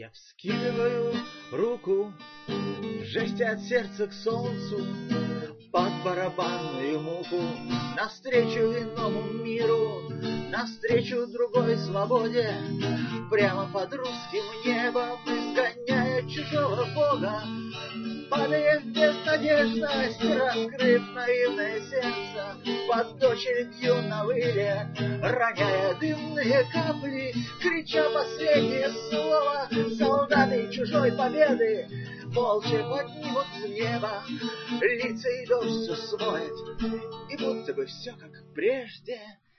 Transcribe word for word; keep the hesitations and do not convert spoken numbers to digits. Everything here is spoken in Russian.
Я вскидываю руку в жесте от сердца к солнцу, под барабанную муку, навстречу иному миру, навстречу другой свободе, прямо под русским небом, изгоняя чужого бога. Падая в безнадежность, раскрыв наивное сердце, под очередью на выле, роняя дымные капли, крича последнее слово, солдаты чужой победы молча поднимут в небо лица, и дождь все смоет, и будто бы все как прежде.